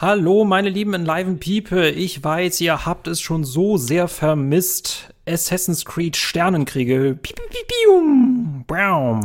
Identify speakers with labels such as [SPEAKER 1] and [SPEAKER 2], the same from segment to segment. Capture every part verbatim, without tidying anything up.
[SPEAKER 1] Hallo, meine lieben Enliven People. Ich weiß, ihr habt es schon so sehr vermisst. Assassin's Creed Sternenkriege. Piu, piu, piu, piu. Baum.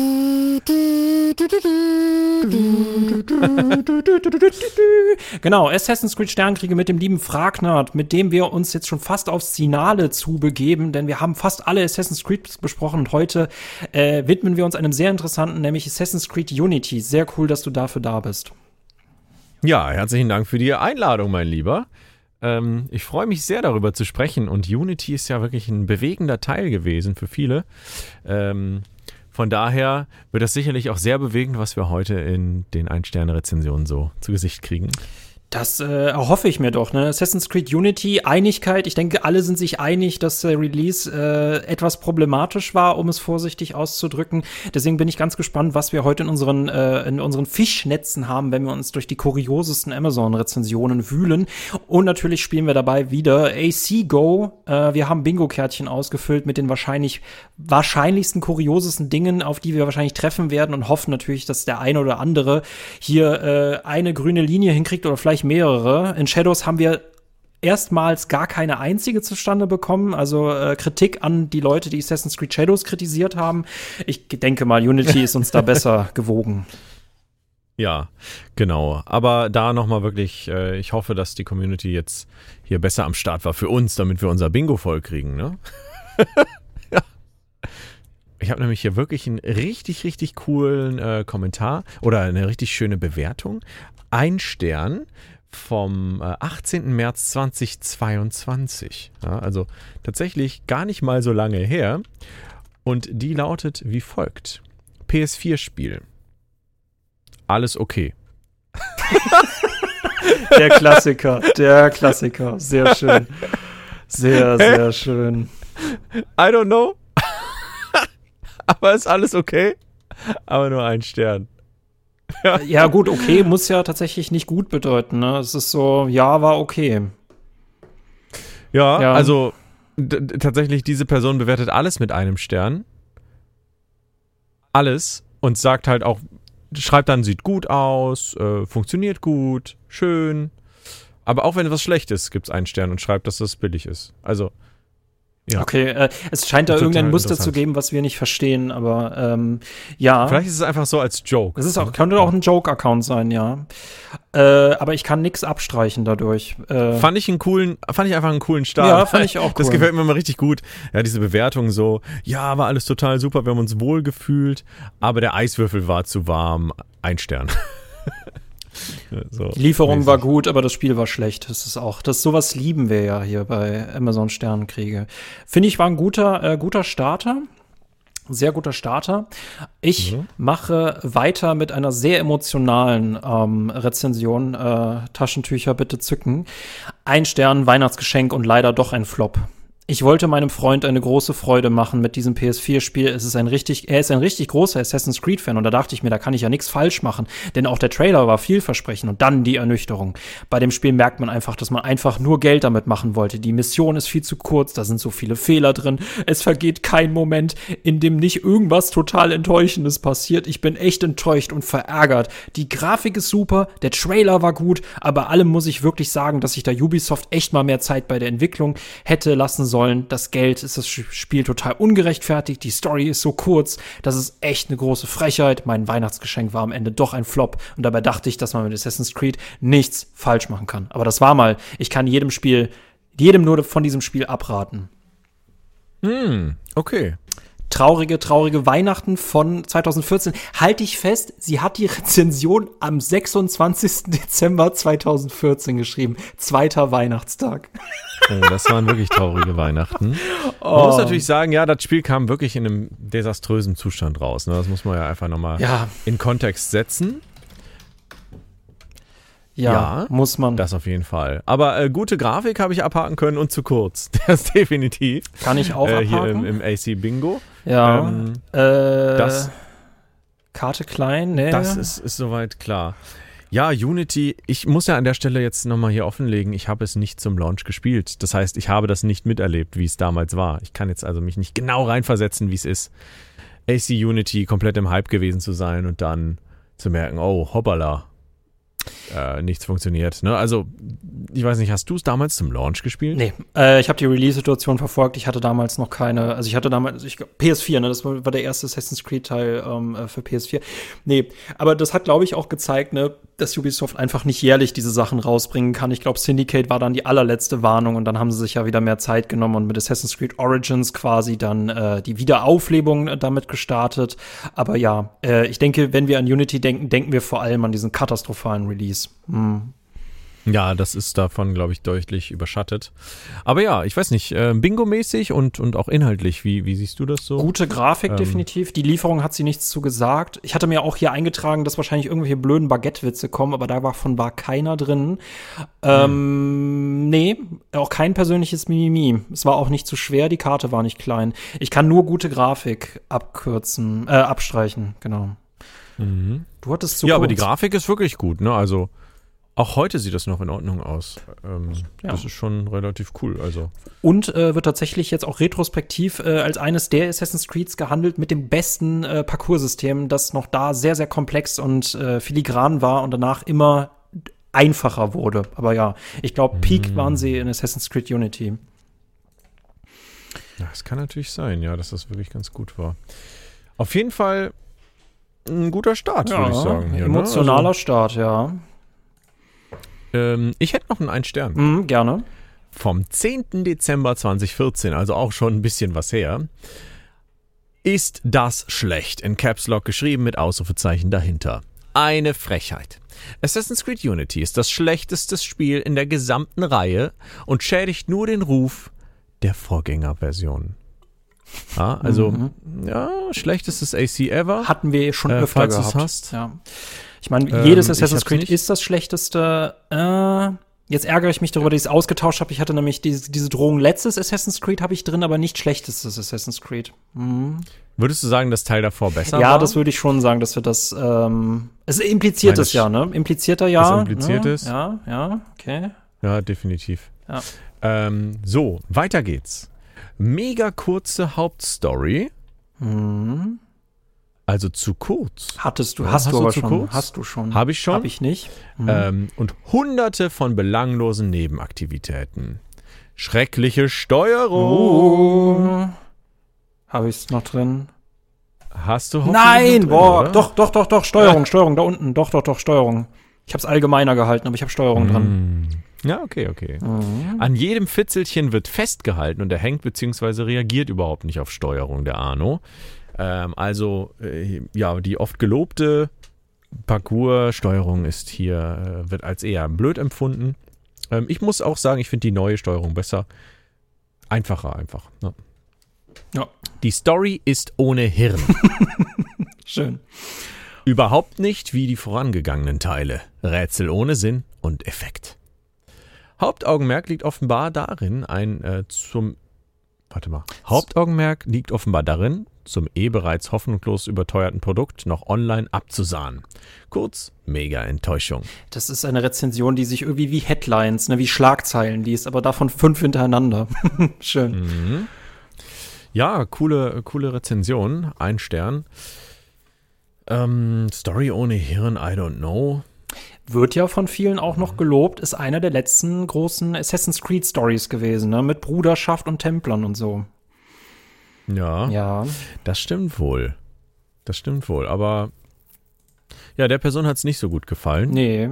[SPEAKER 1] Genau, Assassin's Creed Sternenkriege mit dem lieben Fragnard, mit dem wir uns jetzt schon fast aufs Finale zubegeben, denn wir haben fast alle Assassin's Creed besprochen und heute äh, widmen wir uns einem sehr interessanten, nämlich Assassin's Creed Unity. Sehr cool, dass du dafür da bist.
[SPEAKER 2] Ja, herzlichen Dank für die Einladung, mein Lieber. Ähm, ich freue mich sehr, darüber zu sprechen. Und Unity ist ja wirklich ein bewegender Teil gewesen für viele. Ähm, von daher wird das sicherlich auch sehr bewegend, was wir heute in den Ein-Sterne-Rezensionen so zu Gesicht kriegen.
[SPEAKER 1] Das äh, erhoffe ich mir doch, ne? Assassin's Creed Unity, Einigkeit. Ich denke, alle sind sich einig, dass der Release äh, etwas problematisch war, um es vorsichtig auszudrücken. Deswegen bin ich ganz gespannt, was wir heute in unseren äh, in unseren Fischnetzen haben, wenn wir uns durch die kuriosesten Amazon-Rezensionen wühlen. Und natürlich spielen wir dabei wieder A C Go. Äh, wir haben Bingo-Kärtchen ausgefüllt mit den wahrscheinlich wahrscheinlichsten, kuriosesten Dingen, auf die wir wahrscheinlich treffen werden und hoffen natürlich, dass der eine oder andere hier äh, eine grüne Linie hinkriegt oder vielleicht mehrere. In Shadows haben wir erstmals gar keine einzige zustande bekommen. Also äh, Kritik an die Leute, die Assassin's Creed Shadows kritisiert haben. Ich denke mal, Unity ist uns da besser gewogen.
[SPEAKER 2] Ja, genau. Aber da nochmal wirklich, äh, ich hoffe, dass die Community jetzt hier besser am Start war für uns, damit wir unser Bingo voll kriegen, ne? Ja. Ich habe nämlich hier wirklich einen richtig, richtig coolen äh, Kommentar oder eine richtig schöne Bewertung. Ein Stern vom äh, achtzehnten März zweitausendzweiundzwanzig. Ja, also tatsächlich gar nicht mal so lange her. Und die lautet wie folgt. P S vier Spiel. Alles okay.
[SPEAKER 1] Der Klassiker, der Klassiker. Sehr schön. Sehr, sehr schön.
[SPEAKER 2] I don't know. Aber ist alles okay. Aber nur ein Stern.
[SPEAKER 1] Ja. Ja, gut, okay muss ja tatsächlich nicht gut bedeuten, ne? Es ist so, ja, war okay.
[SPEAKER 2] Ja,
[SPEAKER 1] ja.
[SPEAKER 2] also d- tatsächlich, diese Person bewertet alles mit einem Stern. Alles. Und sagt halt auch, schreibt dann, sieht gut aus, äh, funktioniert gut, schön. Aber auch wenn was schlecht ist, gibt es einen Stern und schreibt, dass das billig ist. Also, ja.
[SPEAKER 1] Okay, äh, es scheint da
[SPEAKER 2] Total
[SPEAKER 1] irgendein Muster zu
[SPEAKER 2] interessant.
[SPEAKER 1] geben, was wir nicht verstehen, aber ähm, ja.
[SPEAKER 2] Vielleicht ist es einfach so als Joke.
[SPEAKER 1] Es ist auch, könnte auch ein Joke-Account sein, ja. Äh, aber ich kann nichts abstreichen dadurch. Äh,
[SPEAKER 2] Fand ich einen coolen, fand ich einfach einen coolen Start.
[SPEAKER 1] Ja, fand ich auch cool.
[SPEAKER 2] Das gefällt mir immer richtig gut. Ja, diese Bewertung so, ja, war alles total super, wir haben uns wohl gefühlt, aber der Eiswürfel war zu warm. Ein Stern. So,
[SPEAKER 1] Die Lieferung
[SPEAKER 2] mäßig.
[SPEAKER 1] war gut, aber das Spiel war schlecht. Das ist auch, das sowas lieben wir ja hier bei Amazon Sternenkriege. Finde ich, war ein guter, äh, guter Starter. Sehr guter Starter. Ich
[SPEAKER 2] Mhm.
[SPEAKER 1] mache weiter mit einer sehr emotionalen ähm, Rezension. Äh, Taschentücher bitte zücken. Ein Stern, Weihnachtsgeschenk und leider doch ein Flop. Ich wollte meinem Freund eine große Freude machen mit diesem P S vier Spiel. Es ist ein richtig, er ist ein richtig großer Assassin's Creed Fan und da dachte ich mir, da kann ich ja nichts falsch machen, denn auch der Trailer war vielversprechend und dann die Ernüchterung. Bei dem Spiel merkt man einfach, dass man einfach nur Geld damit machen wollte. Die Mission ist viel zu kurz, da sind so viele Fehler drin. Es vergeht kein Moment, in dem nicht irgendwas total Enttäuschendes passiert. Ich bin echt enttäuscht und verärgert. Die Grafik ist super, der Trailer war gut, aber allem muss ich wirklich sagen, dass sich da Ubisoft echt mal mehr Zeit bei der Entwicklung hätte lassen sollen. Das Geld ist das Spiel total ungerechtfertigt. Die Story ist so kurz. Das ist echt eine große Frechheit. Mein Weihnachtsgeschenk war am Ende doch ein Flop. Und dabei dachte ich, dass man mit Assassin's Creed nichts falsch machen kann. Aber das war mal. Ich kann jedem Spiel, jedem nur von diesem Spiel abraten.
[SPEAKER 2] Hm, okay.
[SPEAKER 1] Traurige, traurige Weihnachten von zweitausendvierzehn. Halte ich fest, sie hat die Rezension am sechsundzwanzigsten Dezember zweitausendvierzehn geschrieben. Zweiter Weihnachtstag.
[SPEAKER 2] Oh, das waren wirklich traurige Weihnachten.
[SPEAKER 1] Oh.
[SPEAKER 2] Man muss natürlich sagen, ja, das Spiel kam wirklich in einem desaströsen Zustand raus. Ne? Das muss man ja einfach nochmal
[SPEAKER 1] Ja.
[SPEAKER 2] in Kontext setzen.
[SPEAKER 1] Ja,
[SPEAKER 2] Ja,
[SPEAKER 1] muss man.
[SPEAKER 2] Das auf jeden Fall. Aber äh, gute Grafik habe ich abhaken können und zu kurz. Das definitiv.
[SPEAKER 1] Kann ich auch
[SPEAKER 2] äh,
[SPEAKER 1] abhaken?
[SPEAKER 2] Hier im, im A C Bingo.
[SPEAKER 1] Ja.
[SPEAKER 2] Ähm,
[SPEAKER 1] äh,
[SPEAKER 2] das-
[SPEAKER 1] Karte klein, ne?
[SPEAKER 2] Das ist, ist soweit klar. Ja, Unity, ich muss ja an der Stelle jetzt nochmal hier offenlegen, ich habe es nicht zum Launch gespielt. Das heißt, ich habe das nicht miterlebt, wie es damals war. Ich kann jetzt also mich nicht genau reinversetzen, wie es ist, A C Unity komplett im Hype gewesen zu sein und dann zu merken, oh, hoppala. äh, nichts funktioniert. Ne? Also, ich weiß nicht, hast du es damals zum Launch gespielt?
[SPEAKER 1] Nee, äh, ich habe die Release-Situation verfolgt. Ich hatte damals noch keine, also ich hatte damals, ich, P S vier, ne, das war, war der erste Assassin's Creed-Teil ähm, für P S vier. Nee, aber das hat, glaube ich, auch gezeigt, ne, dass Ubisoft einfach nicht jährlich diese Sachen rausbringen kann. Ich glaube, Syndicate war dann die allerletzte Warnung und dann haben sie sich ja wieder mehr Zeit genommen und mit Assassin's Creed Origins quasi dann äh, die Wiederauflebung äh, damit gestartet. Aber ja, äh, ich denke, wenn wir an Unity denken, denken wir vor allem an diesen katastrophalen Release. Hm.
[SPEAKER 2] Ja, das ist davon, glaube ich, deutlich überschattet. Aber ja, ich weiß nicht, äh, Bingo-mäßig und, und auch inhaltlich, wie, wie siehst du das so?
[SPEAKER 1] Gute Grafik, ähm. definitiv. Die Lieferung hat sie nichts zu gesagt. Ich hatte mir auch hier eingetragen, dass wahrscheinlich irgendwelche blöden Baguette-Witze kommen, aber davon war keiner drin. Ähm, hm. Nee, auch kein persönliches Mimimi. Es war auch nicht zu schwer, die Karte war nicht klein. Ich kann nur gute Grafik abkürzen, äh, abstreichen, genau.
[SPEAKER 2] Mhm.
[SPEAKER 1] Du hattest so
[SPEAKER 2] Ja,
[SPEAKER 1] kurz.
[SPEAKER 2] aber die Grafik ist wirklich gut, ne? Also auch heute sieht das noch in Ordnung aus. Ähm,
[SPEAKER 1] ja.
[SPEAKER 2] Das ist schon relativ cool. Also.
[SPEAKER 1] Und äh, wird tatsächlich jetzt auch retrospektiv äh, als eines der Assassin's Creeds gehandelt mit dem besten äh, Parcoursystem, das noch da sehr, sehr komplex und äh, filigran war und danach immer einfacher wurde. Aber ja, ich glaube, Peak
[SPEAKER 2] mm.
[SPEAKER 1] waren sie in Assassin's Creed Unity.
[SPEAKER 2] Ja, das kann natürlich sein, ja, dass das wirklich ganz gut war. Auf jeden Fall ein guter Start,
[SPEAKER 1] Ja,
[SPEAKER 2] würde ich sagen. Hier,
[SPEAKER 1] emotionaler
[SPEAKER 2] ne? also,
[SPEAKER 1] Start, ja.
[SPEAKER 2] Ähm, ich hätte noch einen Ein-Stern.
[SPEAKER 1] Mhm, gerne.
[SPEAKER 2] Vom zehnten Dezember zweitausendvierzehn, also auch schon ein bisschen was her. Ist das schlecht? In Caps Lock geschrieben mit Ausrufezeichen dahinter. Eine Frechheit. Assassin's Creed Unity ist das schlechteste Spiel in der gesamten Reihe und schädigt nur den Ruf der Vorgängerversion. Ja, also, mhm. ja, schlechtestes A C ever.
[SPEAKER 1] Hatten wir schon
[SPEAKER 2] äh,
[SPEAKER 1] öfter
[SPEAKER 2] falls
[SPEAKER 1] gehabt.
[SPEAKER 2] Hast.
[SPEAKER 1] Ja. Ich meine,
[SPEAKER 2] Ähm,
[SPEAKER 1] jedes Assassin's
[SPEAKER 2] ich
[SPEAKER 1] Creed
[SPEAKER 2] nicht.
[SPEAKER 1] ist das schlechteste. Äh, jetzt ärgere ich mich darüber, dass ich es ausgetauscht habe. Ich hatte nämlich diese, diese Drohung, letztes Assassin's Creed habe ich drin, aber nicht schlechtestes Assassin's Creed. Mhm.
[SPEAKER 2] Würdest du sagen, das Teil davor besser
[SPEAKER 1] Ja,
[SPEAKER 2] war?
[SPEAKER 1] das würde ich schon sagen, dass wir das, ähm, es impliziert
[SPEAKER 2] Nein,
[SPEAKER 1] es ja, ne? Impliziert er ja.
[SPEAKER 2] Das impliziert
[SPEAKER 1] ne?
[SPEAKER 2] es.
[SPEAKER 1] Ja, ja, okay.
[SPEAKER 2] Ja, definitiv.
[SPEAKER 1] Ja.
[SPEAKER 2] Ähm, so, weiter geht's. Mega kurze Hauptstory.
[SPEAKER 1] Mhm.
[SPEAKER 2] Also zu kurz.
[SPEAKER 1] Hattest du,
[SPEAKER 2] Ja,
[SPEAKER 1] hast,
[SPEAKER 2] hast
[SPEAKER 1] du
[SPEAKER 2] du
[SPEAKER 1] aber
[SPEAKER 2] zu
[SPEAKER 1] schon.
[SPEAKER 2] kurz?
[SPEAKER 1] Hast du schon.
[SPEAKER 2] Habe ich schon.
[SPEAKER 1] Hab ich nicht. Mhm.
[SPEAKER 2] Ähm, und hunderte von belanglosen Nebenaktivitäten. Schreckliche Steuerung.
[SPEAKER 1] Oh. Habe ich es noch drin?
[SPEAKER 2] Hast du hoffentlich
[SPEAKER 1] Nein,
[SPEAKER 2] noch drin,
[SPEAKER 1] boah,
[SPEAKER 2] oder?
[SPEAKER 1] doch, doch, doch, doch, Steuerung, Steuerung, da unten, doch, doch, doch, Steuerung. Ich habe es allgemeiner gehalten, aber ich habe Steuerung dran.
[SPEAKER 2] Mm. Ja, okay, okay.
[SPEAKER 1] Mhm.
[SPEAKER 2] An jedem Fitzelchen wird festgehalten und er hängt bzw. reagiert überhaupt nicht auf Steuerung, der Arno. Ähm, also, äh, ja, die oft gelobte Parcours-Steuerung ist hier, äh, wird als eher blöd empfunden. Ähm, ich muss auch sagen, ich finde die neue Steuerung besser. Einfacher einfach. Ne?
[SPEAKER 1] Ja.
[SPEAKER 2] Die Story ist ohne Hirn.
[SPEAKER 1] Schön.
[SPEAKER 2] Überhaupt nicht wie die vorangegangenen Teile. Rätsel ohne Sinn und Effekt. Hauptaugenmerk liegt offenbar darin, ein äh, zum Warte mal. Hauptaugenmerk liegt offenbar darin, zum eh bereits hoffnungslos überteuerten Produkt noch online abzusahnen. Kurz, mega Enttäuschung.
[SPEAKER 1] Das ist eine Rezension, die sich irgendwie wie Headlines, ne, wie Schlagzeilen liest, aber davon fünf hintereinander. Schön.
[SPEAKER 2] Mhm. Ja, coole, coole Rezension. Ein Stern. Ähm, Story ohne Hirn, I don't know.
[SPEAKER 1] Wird ja von vielen auch noch gelobt, ist einer der letzten großen Assassin's Creed Stories gewesen, ne, mit Bruderschaft und Templern und so.
[SPEAKER 2] Ja,
[SPEAKER 1] Ja.
[SPEAKER 2] das stimmt wohl. Das stimmt wohl, aber ja, der Person hat es nicht so gut gefallen.
[SPEAKER 1] Nee.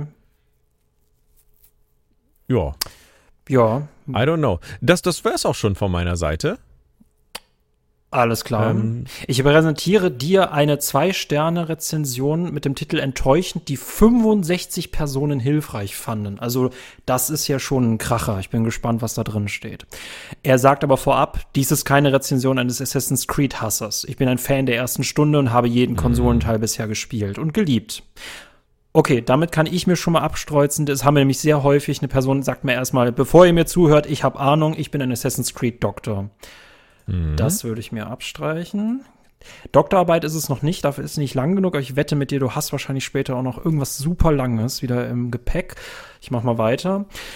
[SPEAKER 2] Ja,
[SPEAKER 1] Ja.
[SPEAKER 2] I don't know. Das, das wäre es auch schon von meiner Seite.
[SPEAKER 1] Alles klar.
[SPEAKER 2] Ähm,
[SPEAKER 1] Ich präsentiere dir eine Zwei-Sterne-Rezension mit dem Titel Enttäuschend, die fünfundsechzig Personen hilfreich fanden. Also das ist ja schon ein Kracher. Ich bin gespannt, was da drin steht. Er sagt aber vorab, dies ist keine Rezension eines Assassin's Creed-Hassers. Ich bin ein Fan der ersten Stunde und habe jeden Konsolenteil bisher gespielt und geliebt. Okay, damit kann ich mir schon mal abstreuzen. Das haben wir nämlich sehr häufig. Eine Person sagt mir erstmal, bevor ihr mir zuhört, ich habe Ahnung, ich bin ein Assassin's Creed-Doktor.
[SPEAKER 2] Mhm.
[SPEAKER 1] Das würde ich mir abstreichen. Doktorarbeit ist es noch nicht, dafür ist es nicht lang genug, aber ich wette mit dir, du hast wahrscheinlich später auch noch irgendwas super Langes wieder im Gepäck. Ich mach mal weiter.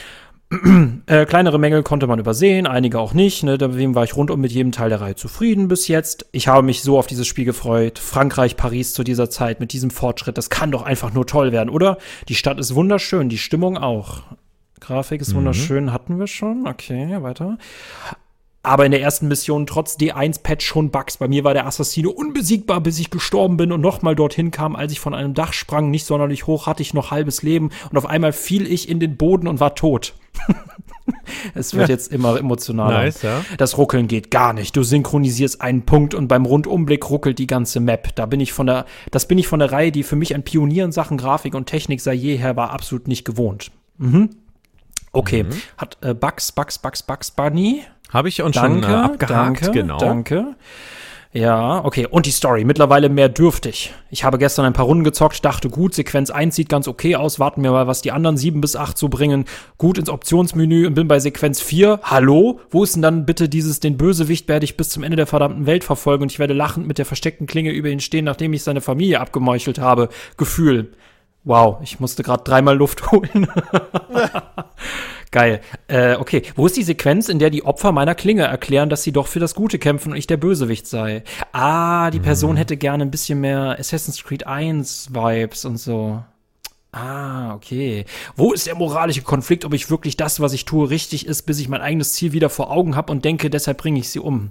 [SPEAKER 1] Äh, kleinere Mängel konnte man übersehen, einige auch nicht. Ne? Deswegen war ich rundum mit jedem Teil der Reihe zufrieden bis jetzt. Ich habe mich so auf dieses Spiel gefreut. Frankreich, Paris zu dieser Zeit mit diesem Fortschritt, das kann doch einfach nur toll werden, oder? Die Stadt ist wunderschön, die Stimmung auch. Grafik ist mhm. wunderschön, hatten wir schon. Okay, weiter. Aber in der ersten Mission trotz D eins Patch schon Bugs. Bei mir war der Assassine unbesiegbar, bis ich gestorben bin und nochmal dorthin kam, als ich von einem Dach sprang. Nicht sonderlich hoch, hatte ich noch halbes Leben. Und auf einmal fiel ich in den Boden und war tot. Es wird ja. jetzt immer emotionaler.
[SPEAKER 2] Nice, ja.
[SPEAKER 1] Das Ruckeln geht gar nicht. Du synchronisierst einen Punkt und beim Rundumblick ruckelt die ganze Map. Da bin ich von der, das bin ich von der Reihe, die für mich ein Pionier in Sachen Grafik und Technik seit jeher war, absolut nicht gewohnt. Mhm. Okay, mhm. hat äh, Bugs, Bugs, Bugs, Bugs Bunny.
[SPEAKER 2] Habe ich uns
[SPEAKER 1] danke,
[SPEAKER 2] schon äh, abgehakt,
[SPEAKER 1] danke,
[SPEAKER 2] genau.
[SPEAKER 1] Danke. Ja, okay. Und die Story, mittlerweile mehr dürftig. Ich habe gestern ein paar Runden gezockt, dachte, gut, Sequenz eins sieht ganz okay aus, warten wir mal, was die anderen sieben bis acht so bringen. Gut ins Optionsmenü und bin bei Sequenz vier. Hallo? Wo ist denn dann bitte dieses, den Bösewicht werde ich bis zum Ende der verdammten Welt verfolgen und ich werde lachend mit der versteckten Klinge über ihn stehen, nachdem ich seine Familie abgemeuchelt habe. Gefühl. Wow, ich musste gerade dreimal Luft holen. Geil. Äh, okay, wo ist die Sequenz, in der die Opfer meiner Klinge erklären, dass sie doch für das Gute kämpfen und ich der Bösewicht sei? Ah, die Person mhm. hätte gerne ein bisschen mehr Assassin's Creed eins Vibes und so. Ah, okay. Wo ist der moralische Konflikt, ob ich wirklich das, was ich tue, richtig ist, bis ich mein eigenes Ziel wieder vor Augen habe und denke, deshalb bringe ich sie um?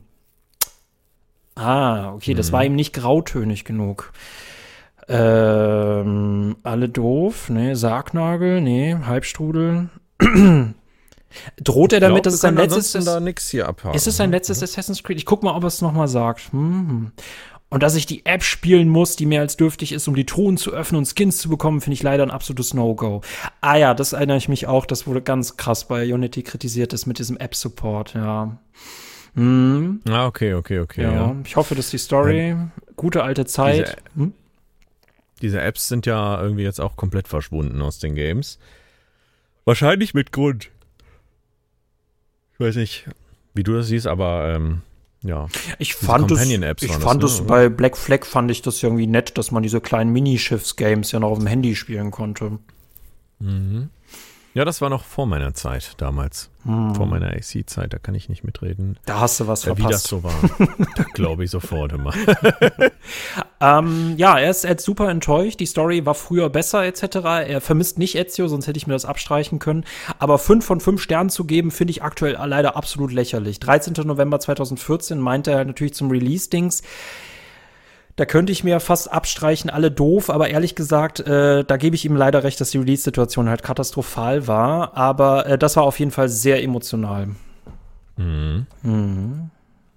[SPEAKER 1] Ah, okay, mhm. das war ihm nicht grautönig genug. Ähm, alle doof, ne, Sargnagel, ne, Halbstrudel. Droht er damit,
[SPEAKER 2] glaub,
[SPEAKER 1] dass es sein letztes
[SPEAKER 2] ist? Da nix hier abhaken,
[SPEAKER 1] ist es sein letztes mhm. Assassin's Creed? Ich guck mal, ob er es noch mal sagt. Hm. Und dass ich die App spielen muss, die mehr als dürftig ist, um die Truhen zu öffnen und Skins zu bekommen, finde ich leider ein absolutes No-Go. Ah ja, das erinnere ich mich auch. Das wurde ganz krass bei Unity kritisiert, ist mit diesem App-Support, ja. Hm.
[SPEAKER 2] Ah, okay, okay, okay.
[SPEAKER 1] Ja,
[SPEAKER 2] ja.
[SPEAKER 1] Ich hoffe, dass die Story, ja. gute alte Zeit.
[SPEAKER 2] Diese,
[SPEAKER 1] hm?
[SPEAKER 2] diese Apps sind ja irgendwie jetzt auch komplett verschwunden aus den Games. Wahrscheinlich mit Grund. Ich weiß nicht, wie du das siehst, aber ähm, ja.
[SPEAKER 1] Ich fand es, ich fand es, ne, bei Black Flag fand ich das irgendwie nett, dass man diese kleinen Minischiffs-Games ja noch auf dem Handy spielen konnte.
[SPEAKER 2] Mhm. Ja, das war noch vor meiner Zeit damals. Hm. Vor meiner A C-Zeit, da kann ich nicht mitreden.
[SPEAKER 1] Da hast du was
[SPEAKER 2] äh,
[SPEAKER 1] verpasst.
[SPEAKER 2] Wie das so war. Da glaube ich sofort immer.
[SPEAKER 1] ähm, ja, er ist, er ist super enttäuscht. Die Story war früher besser et cetera. Er vermisst nicht Ezio, sonst hätte ich mir das abstreichen können. Aber fünf von fünf Sternen zu geben, finde ich aktuell leider absolut lächerlich. dreizehnten November zweitausendvierzehn meinte er natürlich zum Release-Dings. Da könnte ich mir fast abstreichen, alle doof, aber ehrlich gesagt, äh, da gebe ich ihm leider recht, dass die Release-Situation halt katastrophal war, aber äh, das war auf jeden Fall sehr emotional.
[SPEAKER 2] Mhm.
[SPEAKER 1] Mhm.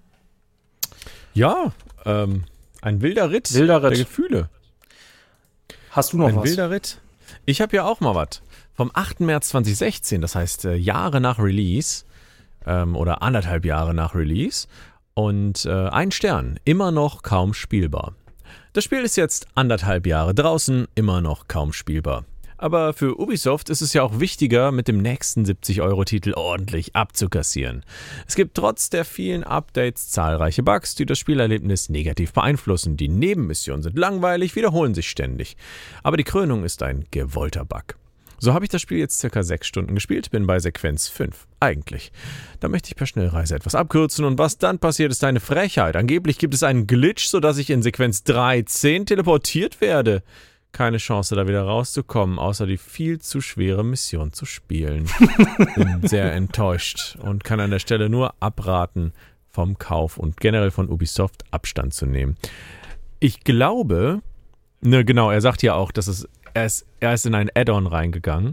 [SPEAKER 2] Ja, ähm, ein wilder Ritt,
[SPEAKER 1] wilder Ritt
[SPEAKER 2] der Gefühle.
[SPEAKER 1] Hast du noch
[SPEAKER 2] ein
[SPEAKER 1] was?
[SPEAKER 2] Ein wilder Ritt. Ich habe ja auch mal was. Vom achten März zweitausendsechzehn, das heißt äh, Jahre nach Release ähm, oder anderthalb Jahre nach Release. Und äh, ein Stern, immer noch kaum spielbar. Das Spiel ist jetzt anderthalb Jahre draußen, immer noch kaum spielbar. Aber für Ubisoft ist es ja auch wichtiger, mit dem nächsten siebzig-Euro-Titel ordentlich abzukassieren. Es gibt trotz der vielen Updates zahlreiche Bugs, die das Spielerlebnis negativ beeinflussen. Die Nebenmissionen sind langweilig, wiederholen sich ständig. Aber die Krönung ist ein gewollter Bug. So habe ich das Spiel jetzt circa sechs Stunden gespielt, bin bei Sequenz fünf. Eigentlich. Da möchte ich per Schnellreise etwas abkürzen und was dann passiert, ist eine Frechheit. Angeblich gibt es einen Glitch, sodass ich in Sequenz dreizehn teleportiert werde. Keine Chance, da wieder rauszukommen, außer die viel zu schwere Mission zu spielen. Bin sehr enttäuscht und kann an der Stelle nur abraten, vom Kauf und generell von Ubisoft Abstand zu nehmen. Ich glaube, ne, genau, er sagt ja auch, dass es Er ist, er ist in ein Add-on reingegangen.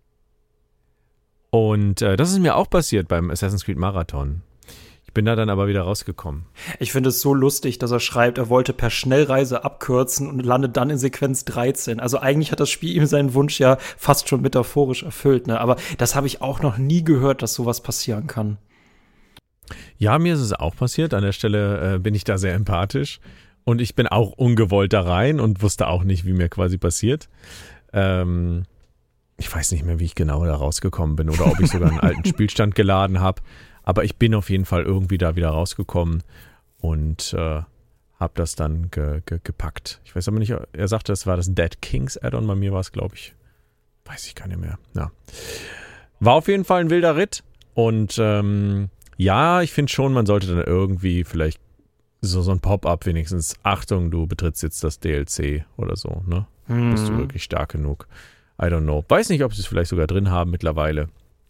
[SPEAKER 2] Und äh, das ist mir auch passiert beim Assassin's Creed Marathon. Ich bin da dann aber wieder rausgekommen.
[SPEAKER 1] Ich finde es so lustig, dass er schreibt, er wollte per Schnellreise abkürzen und landet dann in Sequenz dreizehn. Also eigentlich hat das Spiel ihm seinen Wunsch ja fast schon metaphorisch erfüllt, ne? Aber das habe ich auch noch nie gehört, dass sowas passieren kann.
[SPEAKER 2] Ja, mir ist es auch passiert. An der Stelle äh, bin ich da sehr empathisch. Und ich bin auch ungewollt da rein und wusste auch nicht, wie mir quasi passiert. Ähm, ich weiß nicht mehr, wie ich genau da rausgekommen bin oder ob ich sogar einen alten Spielstand geladen habe. Aber ich bin auf jeden Fall irgendwie da wieder rausgekommen und äh, habe das dann ge- ge- gepackt. Ich weiß aber nicht, er sagte, das war das Dead Kings Add-on. Bei mir war es, glaube ich, weiß ich gar nicht mehr. Ja. war auf jeden Fall ein wilder Ritt. Und ähm, ja, ich finde schon, man sollte dann irgendwie vielleicht so, so ein Pop-up wenigstens, Achtung, du betrittst jetzt das D L C oder so, ne? Mhm. Bist du wirklich stark genug? I don't know. Weiß nicht, ob sie es vielleicht sogar drin haben mittlerweile.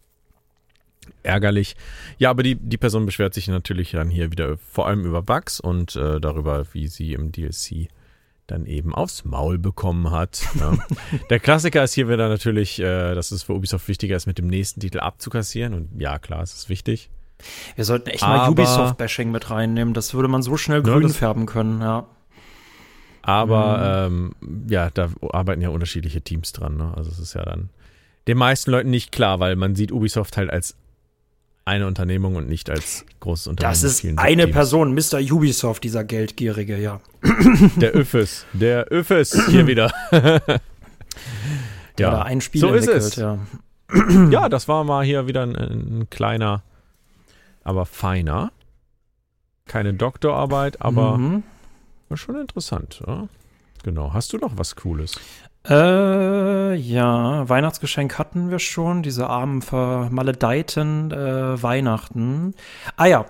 [SPEAKER 2] Ärgerlich. Ja, aber die, die Person beschwert sich natürlich dann hier wieder vor allem über Bugs und äh, darüber, wie sie im D L C dann eben aufs Maul bekommen hat. Ja. Der Klassiker ist hier wieder natürlich, äh, dass es für Ubisoft wichtiger ist, mit dem nächsten Titel abzukassieren. Und ja, klar, es ist wichtig.
[SPEAKER 1] Wir sollten echt
[SPEAKER 2] aber,
[SPEAKER 1] mal Ubisoft-Bashing mit reinnehmen. Das würde man so schnell grün ja, färben können, ja.
[SPEAKER 2] Aber mhm. ähm, ja, da arbeiten ja unterschiedliche Teams dran. Ne? Also es ist ja dann den meisten Leuten nicht klar, weil man sieht Ubisoft halt als eine Unternehmung und nicht als großes Unternehmen.
[SPEAKER 1] Das ist eine Person, Mister Ubisoft, dieser Geldgierige, ja.
[SPEAKER 2] Der Öffes, der Öffes hier wieder.
[SPEAKER 1] Der ja, da ein Spiel
[SPEAKER 2] so
[SPEAKER 1] entwickelt,
[SPEAKER 2] ist es.
[SPEAKER 1] Ja.
[SPEAKER 2] Ja, das war mal hier wieder ein, ein kleiner, aber feiner. Keine Doktorarbeit, aber mhm. war schon interessant. Ja? Genau. Hast du noch was Cooles?
[SPEAKER 1] Äh, ja, Weihnachtsgeschenk hatten wir schon, diese armen, vermaledeiten äh, Weihnachten. Ah ja,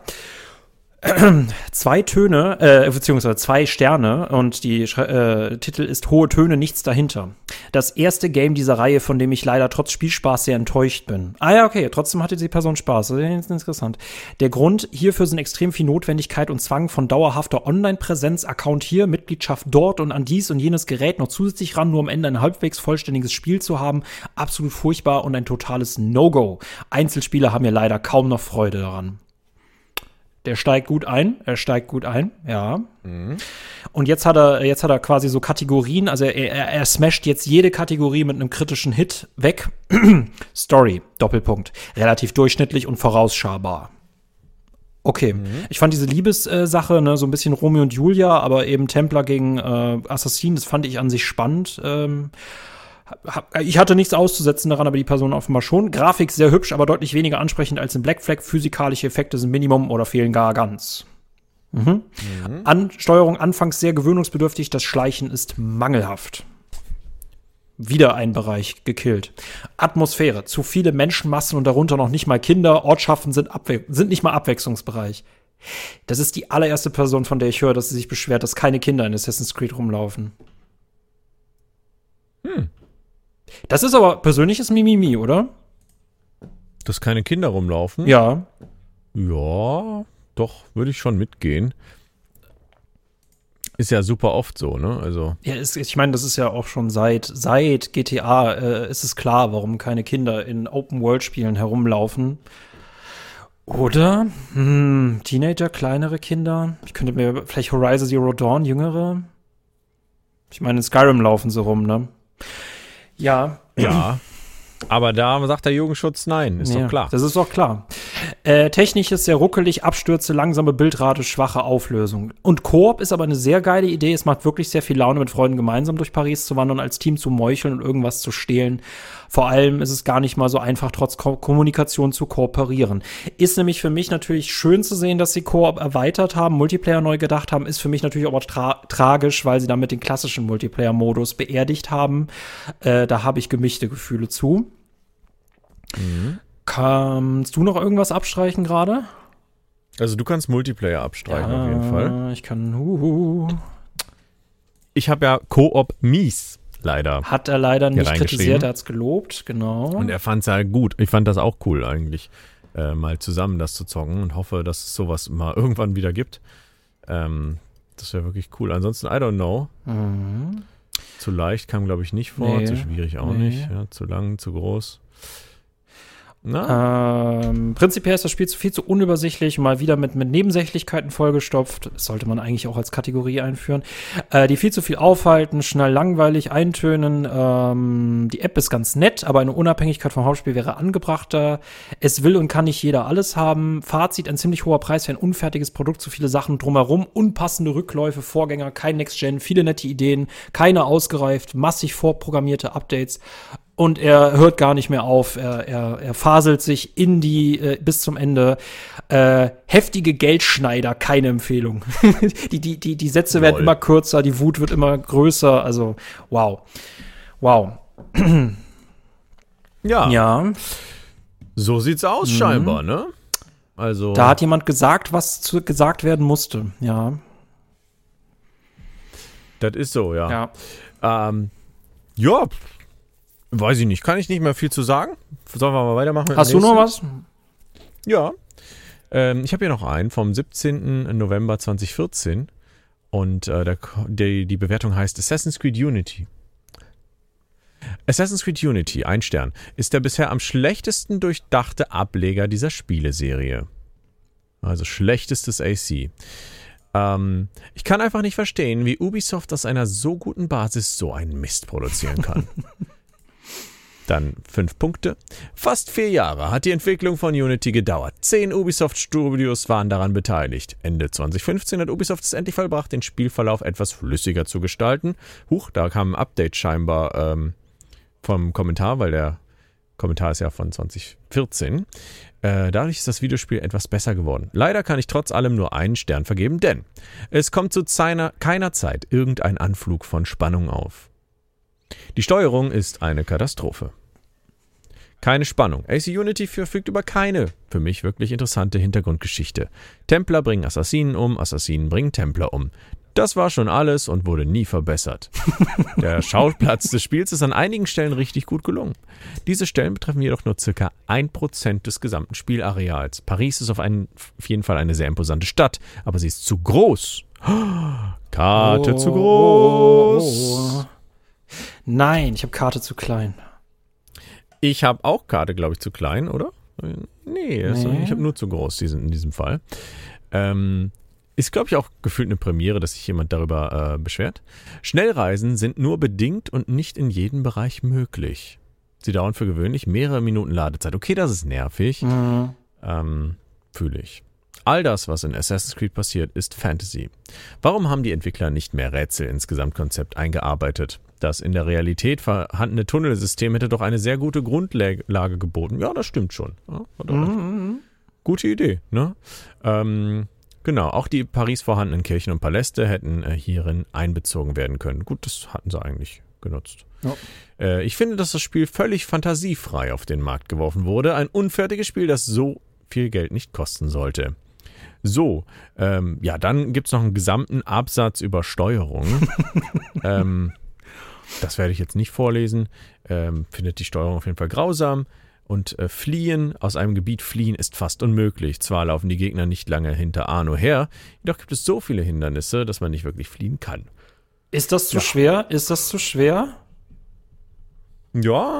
[SPEAKER 1] zwei Töne, äh, beziehungsweise zwei Sterne und die äh, Titel ist Hohe Töne, nichts dahinter. Das erste Game dieser Reihe, von dem ich leider trotz Spielspaß sehr enttäuscht bin. Ah ja, okay, trotzdem hatte die Person Spaß, das ist interessant. Der Grund hierfür sind extrem viel Notwendigkeit und Zwang von dauerhafter Online-Präsenz, Account hier, Mitgliedschaft dort und an dies und jenes Gerät noch zusätzlich ran, nur um am Ende ein halbwegs vollständiges Spiel zu haben. Absolut furchtbar und ein totales No-Go. Einzelspieler haben ja leider kaum noch Freude daran. Der steigt gut ein, er steigt gut ein, ja. Mhm. Und jetzt hat er, jetzt hat er quasi so Kategorien, also er, er, er smasht jetzt jede Kategorie mit einem kritischen Hit weg. Story, Doppelpunkt. Relativ durchschnittlich und vorausschaubar. Okay, mhm. Ich fand diese Liebessache, ne, so ein bisschen Romeo und Julia, aber eben Templar gegen äh, Assassin, das fand ich an sich spannend. Ähm, Ich hatte nichts auszusetzen daran, aber die Person offenbar schon. Grafik sehr hübsch, aber deutlich weniger ansprechend als in Black Flag. Physikalische Effekte sind Minimum oder fehlen gar ganz. Mhm. Mhm. Ansteuerung anfangs sehr gewöhnungsbedürftig, das Schleichen ist mangelhaft. Wieder ein Bereich gekillt. Atmosphäre, zu viele Menschenmassen und darunter noch nicht mal Kinder. Ortschaften sind, abwe- sind nicht mal Abwechslungsbereich. Das ist die allererste Person, von der ich höre, dass sie sich beschwert, dass keine Kinder in Assassin's Creed rumlaufen.
[SPEAKER 2] Hm.
[SPEAKER 1] Das ist aber persönliches Mimimi, oder?
[SPEAKER 2] Dass keine Kinder rumlaufen?
[SPEAKER 1] Ja.
[SPEAKER 2] Ja, doch, würde ich schon mitgehen. Ist ja super oft so, ne? Also.
[SPEAKER 1] Ja, ist, ich meine, das ist ja auch schon seit, seit G T A äh, ist es klar, warum keine Kinder in Open-World-Spielen herumlaufen. Oder? Hm, Teenager, kleinere Kinder. Ich könnte mir vielleicht Horizon Zero Dawn, jüngere. Ich meine, in Skyrim laufen sie rum, ne? Ja.
[SPEAKER 2] Ja. Aber da sagt der Jugendschutz nein, ist
[SPEAKER 1] ja,
[SPEAKER 2] doch klar.
[SPEAKER 1] Das ist doch klar. Äh, technisch ist sehr ruckelig, Abstürze, langsame Bildrate, schwache Auflösung. Und Koop ist aber eine sehr geile Idee. Es macht wirklich sehr viel Laune, mit Freunden gemeinsam durch Paris zu wandern, als Team zu meucheln und irgendwas zu stehlen. Vor allem ist es gar nicht mal so einfach, trotz Ko- Kommunikation zu kooperieren. Ist nämlich für mich natürlich schön zu sehen, dass sie Koop erweitert haben, Multiplayer neu gedacht haben. Ist für mich natürlich aber tra- tragisch, weil sie damit den klassischen Multiplayer-Modus beerdigt haben. Äh, da habe ich gemischte Gefühle zu. Mhm. Kannst du noch irgendwas abstreichen gerade?
[SPEAKER 2] Also du kannst Multiplayer abstreichen, ja, auf jeden Fall.
[SPEAKER 1] Ich kann huhu.
[SPEAKER 2] Ich habe ja Koop mies, leider.
[SPEAKER 1] Hat er leider nicht kritisiert, er hat es gelobt, genau.
[SPEAKER 2] Und er fand es ja gut. Ich fand das auch cool eigentlich, äh, mal zusammen das zu zocken und hoffe, dass es sowas mal irgendwann wieder gibt. Ähm, das wäre wirklich cool. Ansonsten, I don't know. Mhm. Zu leicht kam, glaube ich, nicht vor. Nee. Zu schwierig auch nee. nicht. Ja, zu lang, zu groß.
[SPEAKER 1] Ähm, prinzipiell ist das Spiel zu viel zu unübersichtlich, mal wieder mit, mit Nebensächlichkeiten vollgestopft. Das sollte man eigentlich auch als Kategorie einführen. Äh, die viel zu viel aufhalten, schnell langweilig eintönen. Ähm, die App ist ganz nett, aber eine Unabhängigkeit vom Hauptspiel wäre angebrachter. Es will und kann nicht jeder alles haben. Fazit, ein ziemlich hoher Preis für ein unfertiges Produkt, zu viele Sachen drumherum, unpassende Rückläufe, Vorgänger, kein Next-Gen, viele nette Ideen, keine ausgereift, massig vorprogrammierte Updates. Und er hört gar nicht mehr auf. Er, er, er faselt sich in die äh, bis zum Ende. Äh, heftige Geldschneider, keine Empfehlung. die, die, die, die Sätze Lol. werden immer kürzer, die Wut wird immer größer. Also, wow. Wow.
[SPEAKER 2] Ja.
[SPEAKER 1] Ja.
[SPEAKER 2] So sieht's aus
[SPEAKER 1] Mhm.
[SPEAKER 2] scheinbar, ne? Also.
[SPEAKER 1] Da hat jemand gesagt, was zu, gesagt werden musste. Ja.
[SPEAKER 2] Das ist so, ja.
[SPEAKER 1] Ja.
[SPEAKER 2] Ähm, ja, weiß ich nicht. Kann ich nicht mehr viel zu sagen. Sollen wir mal weitermachen? mit dem
[SPEAKER 1] Hast du noch
[SPEAKER 2] nächsten?
[SPEAKER 1] was?
[SPEAKER 2] Ja. Ähm, ich habe hier noch einen vom siebzehnten November zweitausendvierzehn. Und äh, der, die, die Bewertung heißt Assassin's Creed Unity. Assassin's Creed Unity, ein Stern, ist der bisher am schlechtesten durchdachte Ableger dieser Spieleserie. Also schlechtestes A C. Ähm, ich kann einfach nicht verstehen, wie Ubisoft aus einer so guten Basis so einen Mist produzieren kann. Dann fünf Punkte. Fast vier Jahre hat die Entwicklung von Unity gedauert. Zehn Ubisoft-Studios waren daran beteiligt. Ende zweitausendfünfzehn hat Ubisoft es endlich vollbracht, den Spielverlauf etwas flüssiger zu gestalten. Huch, da kam ein Update scheinbar ähm, vom Kommentar, weil der Kommentar ist ja von zweitausendvierzehn. Äh, dadurch ist das Videospiel etwas besser geworden. Leider kann ich trotz allem nur einen Stern vergeben, denn es kommt zu seiner, keiner Zeit irgendein Anflug von Spannung auf. Die Steuerung ist eine Katastrophe. Keine Spannung. A C Unity verfügt über keine, für mich wirklich interessante Hintergrundgeschichte. Templer bringen Assassinen um, Assassinen bringen Templer um. Das war schon alles und wurde nie verbessert. Der Schauplatz des Spiels ist an einigen Stellen richtig gut gelungen. Diese Stellen betreffen jedoch nur circa ein Prozent des gesamten Spielareals. Paris ist auf, einen, auf jeden Fall eine sehr imposante Stadt, aber sie ist zu groß. Karte
[SPEAKER 1] Oh,
[SPEAKER 2] zu groß.
[SPEAKER 1] oh, oh. Nein, ich habe Karte zu klein.
[SPEAKER 2] Ich habe auch Karte, glaube ich, zu klein, oder? Nee, also
[SPEAKER 1] Nee.
[SPEAKER 2] ich habe nur zu groß diesen, in diesem Fall. Ähm, ist, glaube ich, auch gefühlt eine Premiere, dass sich jemand darüber äh, beschwert. Schnellreisen sind nur bedingt und nicht in jedem Bereich möglich. Sie dauern für gewöhnlich mehrere Minuten Ladezeit. Okay, das ist nervig.
[SPEAKER 1] Mhm.
[SPEAKER 2] Ähm, fühle ich. All das, was in Assassin's Creed passiert, ist Fantasy. Warum haben die Entwickler nicht mehr Rätsel ins Gesamtkonzept eingearbeitet? Das in der Realität vorhandene Tunnelsystem hätte doch eine sehr gute Grundlage geboten. Ja, das stimmt schon. Ja, hat er recht.
[SPEAKER 1] Mhm.
[SPEAKER 2] Gute Idee, ne? Ähm, genau, auch die Paris vorhandenen Kirchen und Paläste hätten äh, hierin einbezogen werden können. Gut, das hatten sie eigentlich genutzt.
[SPEAKER 1] Ja.
[SPEAKER 2] Äh, ich finde, dass das Spiel völlig fantasiefrei auf den Markt geworfen wurde. Ein unfertiges Spiel, das so viel Geld nicht kosten sollte. So, ähm, ja, dann gibt es noch einen gesamten Absatz über Steuerung. ähm, das werde ich jetzt nicht vorlesen. Ähm, findet die Steuerung auf jeden Fall grausam. Und äh, fliehen, aus einem Gebiet fliehen ist fast unmöglich. Zwar laufen die Gegner nicht lange hinter Arno her, jedoch gibt es so viele Hindernisse, dass man nicht wirklich fliehen kann.
[SPEAKER 1] Ist das zu
[SPEAKER 2] Ja.
[SPEAKER 1] schwer? Ist das zu schwer?
[SPEAKER 2] Ja,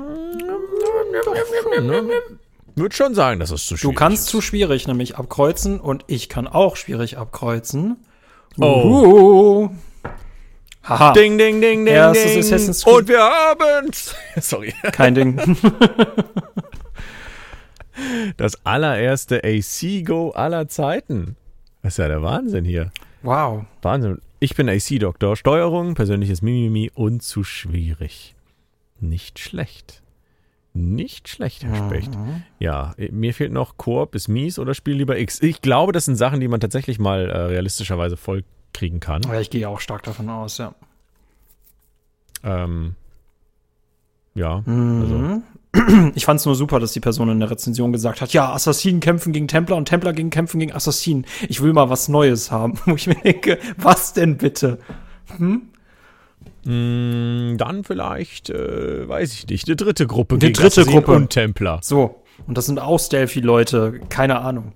[SPEAKER 2] ne? Würde schon sagen, dass es zu
[SPEAKER 1] Du
[SPEAKER 2] schwierig
[SPEAKER 1] kannst
[SPEAKER 2] ist.
[SPEAKER 1] zu schwierig nämlich abkreuzen und ich kann auch schwierig abkreuzen.
[SPEAKER 2] Oh.
[SPEAKER 1] Uhu. Haha.
[SPEAKER 2] Ding, ding, ding, ding,
[SPEAKER 1] Erstes
[SPEAKER 2] ding.
[SPEAKER 1] Assassin's Creed.
[SPEAKER 2] Und wir haben's. Sorry.
[SPEAKER 1] Kein Ding.
[SPEAKER 2] Das allererste A C-Go aller Zeiten. Das ist ja der Wahnsinn hier.
[SPEAKER 1] Wow.
[SPEAKER 2] Wahnsinn. Ich bin A C-Doktor. Steuerung, persönliches Mimimi und zu schwierig. Nicht schlecht. Nicht schlecht, Herr Specht.
[SPEAKER 1] Mhm.
[SPEAKER 2] Ja, mir fehlt noch Koop ist mies oder Spiel lieber X. Ich glaube, das sind Sachen, die man tatsächlich mal äh, realistischerweise voll kriegen kann.
[SPEAKER 1] Ja, ich gehe auch stark davon aus, ja.
[SPEAKER 2] Ähm, ja, also
[SPEAKER 1] Mhm. Ich fand es nur super, dass die Person in der Rezension gesagt hat, ja, Assassinen kämpfen gegen Templer und Templer gegen kämpfen gegen Assassinen. Ich will mal was Neues haben. Wo ich mir denke, was denn bitte? Hm?
[SPEAKER 2] mh, dann vielleicht, äh, weiß ich nicht, eine dritte Gruppe
[SPEAKER 1] Eine
[SPEAKER 2] gegen
[SPEAKER 1] dritte
[SPEAKER 2] Assassinen
[SPEAKER 1] Gruppe.
[SPEAKER 2] und Templer.
[SPEAKER 1] So. Und das sind auch Stealthy-Leute. Keine Ahnung.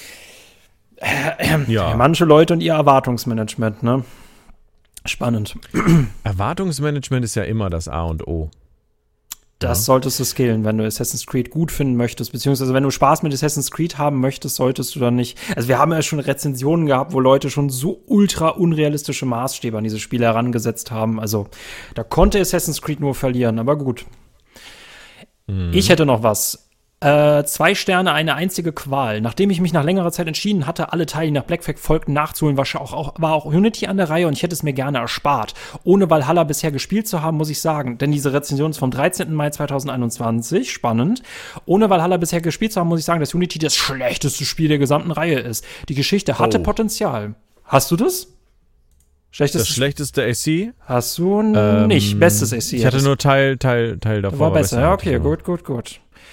[SPEAKER 2] Ja,
[SPEAKER 1] Manche Leute und ihr Erwartungsmanagement, ne? Spannend.
[SPEAKER 2] Erwartungsmanagement ist ja immer das A und O.
[SPEAKER 1] Das
[SPEAKER 2] Ja.
[SPEAKER 1] solltest du skillen, wenn du Assassin's Creed gut finden möchtest, beziehungsweise wenn du Spaß mit Assassin's Creed haben möchtest, solltest du dann nicht. Also wir haben ja schon Rezensionen gehabt, wo Leute schon so ultra unrealistische Maßstäbe an diese Spiele herangesetzt haben. Also da konnte Assassin's Creed nur verlieren, aber gut.
[SPEAKER 2] Mhm.
[SPEAKER 1] Ich hätte noch was. Äh, zwei Sterne, eine einzige Qual. Nachdem ich mich nach längerer Zeit entschieden hatte, alle Teile, die nach Black Flag folgten, nachzuholen, war auch, auch, war auch Unity an der Reihe und ich hätte es mir gerne erspart. Ohne Valhalla bisher gespielt zu haben, muss ich sagen. Denn diese Rezension ist vom dreizehnten Mai zweitausendeinundzwanzig. Spannend. Ohne Valhalla bisher gespielt zu haben, muss ich sagen, dass Unity das schlechteste Spiel der gesamten Reihe ist. Die Geschichte hatte
[SPEAKER 2] Oh.
[SPEAKER 1] Potenzial. Hast du das? Schlechtes
[SPEAKER 2] Das schlechteste A C?
[SPEAKER 1] Hast du
[SPEAKER 2] Ähm,
[SPEAKER 1] nicht. Bestes A C.
[SPEAKER 2] Ich hatte nur Teil, Teil, Teil davor.
[SPEAKER 1] War besser. Ja, okay,
[SPEAKER 2] hatte ich nur.
[SPEAKER 1] gut, gut, gut.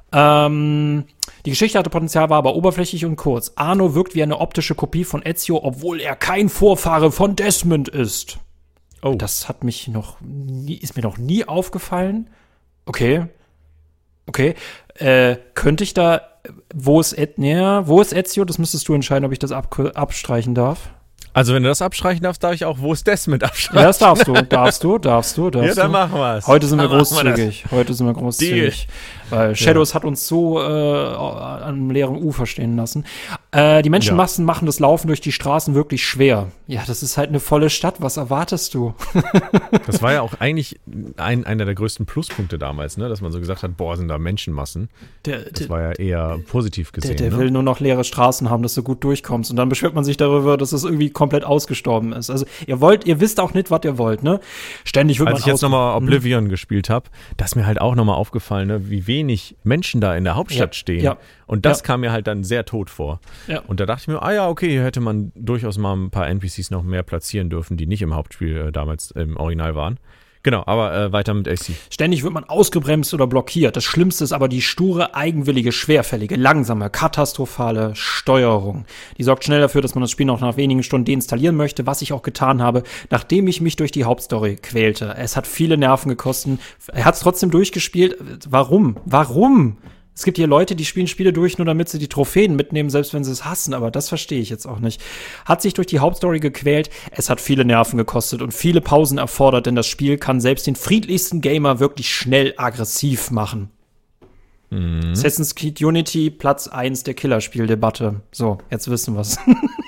[SPEAKER 1] Ähm, die Geschichte hatte Potenzial, war aber oberflächlich und kurz. Arno wirkt wie eine optische Kopie von Ezio, obwohl er kein Vorfahre von Desmond ist. Oh. Das hat mich noch nie, ist mir noch nie aufgefallen. Okay. Okay. Äh, könnte ich da, wo ist, Ed, ja, wo ist Ezio? Das müsstest du entscheiden, ob ich das ab, abstreichen darf.
[SPEAKER 2] Also wenn du das abstreichen darfst, darf ich auch, wo ist Desmond abstreichen?
[SPEAKER 1] Ja, das darfst du, darfst du, darfst du, darfst
[SPEAKER 2] ja, dann
[SPEAKER 1] du.
[SPEAKER 2] machen wir es.
[SPEAKER 1] Heute sind wir großzügig, wir heute sind wir großzügig.
[SPEAKER 2] Deal.
[SPEAKER 1] Weil Shadows ja. hat uns so äh, am leeren Ufer stehen lassen. Äh, die Menschenmassen ja. machen das Laufen durch die Straßen wirklich schwer. Ja, das ist halt eine volle Stadt, was erwartest du?
[SPEAKER 2] Das war ja auch eigentlich ein, einer der größten Pluspunkte damals, ne? Dass man so gesagt hat, boah, sind da Menschenmassen. Der, das der, war ja eher positiv gesehen.
[SPEAKER 1] Der, der
[SPEAKER 2] ne?
[SPEAKER 1] will nur noch leere Straßen haben, dass du gut durchkommst. Und dann beschwert man sich darüber, dass es irgendwie komplett ausgestorben ist. Also ihr wollt, ihr wisst auch nicht, was ihr wollt, ne? Ständig wird man
[SPEAKER 2] Als ich jetzt nochmal Oblivion hm? gespielt habe, da ist mir halt auch nochmal aufgefallen, ne, wie wenig Menschen da in der Hauptstadt ja, stehen. Ja. Und das ja. kam mir halt dann sehr tot vor. Ja. Und da dachte ich mir, ah ja, okay, hier hätte man durchaus mal ein paar N P Cs noch mehr platzieren dürfen, die nicht im Hauptspiel äh, damals im Original waren. Genau, aber äh, weiter mit A C.
[SPEAKER 1] Ständig wird man ausgebremst oder blockiert. Das Schlimmste ist aber die sture, eigenwillige, schwerfällige, langsame, katastrophale Steuerung. Die sorgt schnell dafür, dass man das Spiel noch nach wenigen Stunden deinstallieren möchte, was ich auch getan habe, nachdem ich mich durch die Hauptstory quälte. Es hat viele Nerven gekostet. Er hat es trotzdem durchgespielt. Warum? Warum? Es gibt hier Leute, die spielen Spiele durch, nur damit sie die Trophäen mitnehmen, selbst wenn sie es hassen, aber das verstehe ich jetzt auch nicht. Hat sich durch die Hauptstory gequält, es hat viele Nerven gekostet und viele Pausen erfordert, denn das Spiel kann selbst den friedlichsten Gamer wirklich schnell aggressiv machen. Mhm. Assassin's Creed Unity, Platz eins der Killerspieldebatte. So, jetzt wissen wir's.